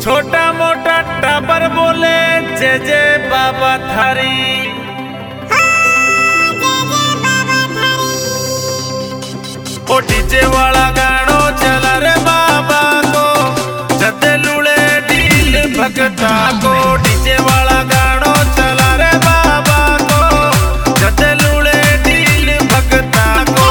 छोटा मोटा टाबर बोले जय जय बाबा थारी। ओ डीजे वाला गानो चला रे बाबा को, जद लूले डील भगता को। डीजे वाला गानो चला रे बाबा को, जद लूले डील भगता को।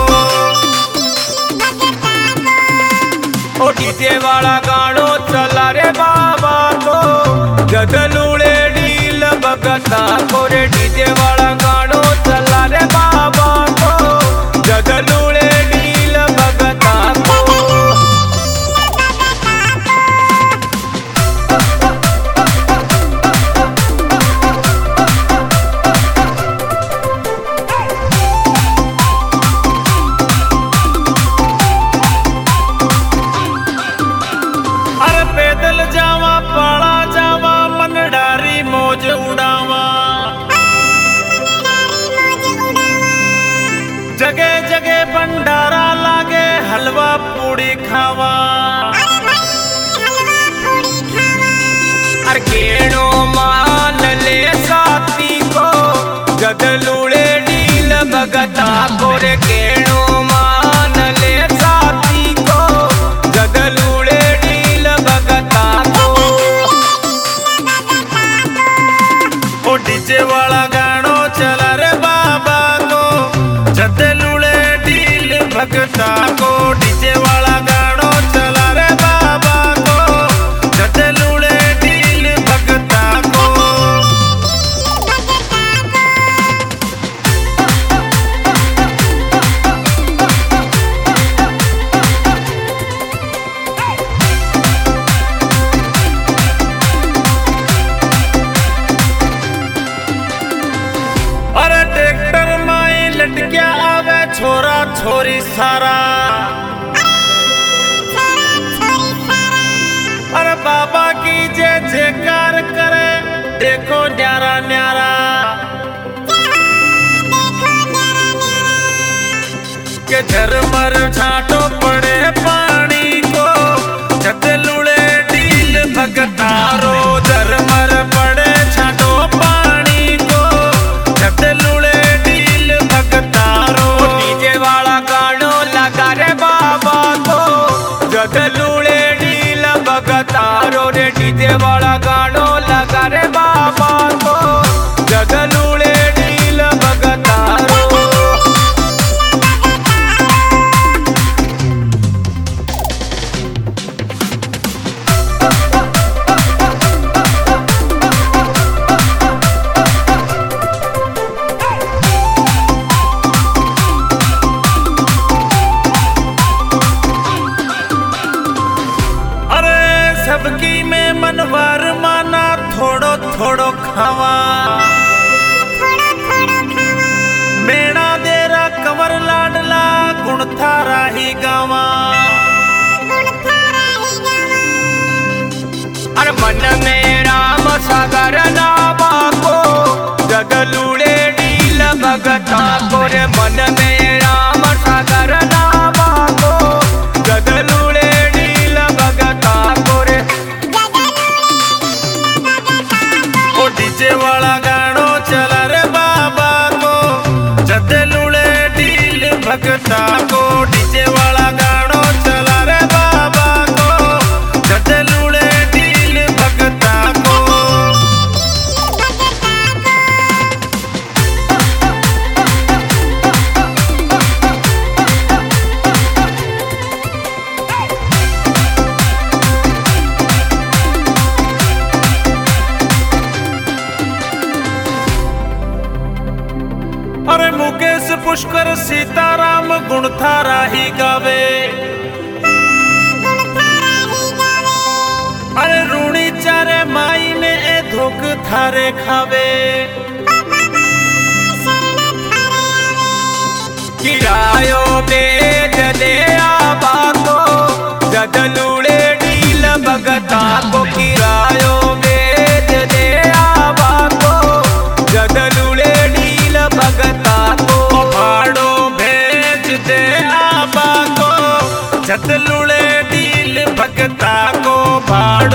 ओ डीजे वाला गानो चला रे बाबा को, जद लूले डील भगता को। रे डीजे वाला गानो चला रे बाबा को, जद लूले डील भगता को। अरे पैदल जावा पाला जावा, मन डारी मौज उड़ावा। जगह जगह भंडारा लागे, हलवा पूड़ी खावा। अरे केणो मान ले साथी को, जद लूले डील भगता को। रे केणो मान ले साथी को, जद लूले डील भगता को। ओ डीजे वाला गानो चला रे बाबा को, जद लूले डील भगता को। डीजे वाला गानो चला रे बाबा को, जद लूले डील भगता को। अरे ट्रैक्टर माई लटक्या आवे, छोरा छोरी सारा। अरे बाबा की जय जयकार करे, देखो न्यारा न्यारा। के झरमर छाटो पड़े पानी को, जद लूले डील भगता रो। झरमर पड़े छाटो पानी को, जद लूले डील भगता रो। डीजे वाला गानो लगा रे बाबा को, जद लूले डील भगता रो। रे डीजे वाला गानो लगा रे बाबा को, जद लूले डील भगता रो। सबकी में मनवार माना, थोड़ो थोड़ो खावा। मेणा देरा कंवर लाडला, गुण थारा ही गावा। अरे मन में राम सागर नामा को, जद लूले डील भगता को। रे मन में राम सागर नामा को, जद लूले डील भगता को। रे ओ डीजे वाला गानो चला रे बाबा को, जद लूले डील भगता को। डीजे वाला गानो चला रे बाबा को, जद लूले डील भगता को। अरे मुकेश पुष्कर सीताराम, गुण थारा ही गावे। अरे रूणी चारे माई ने ए धोख थारे खावे। किरायो बेच दे आबा को, जद लूले डील भगता को। किरायो बेच दे आबा को, जद लूले डील भगता को। भाड़ो भेज दे आबा को, जद लूले डील भगता को। भाड़ो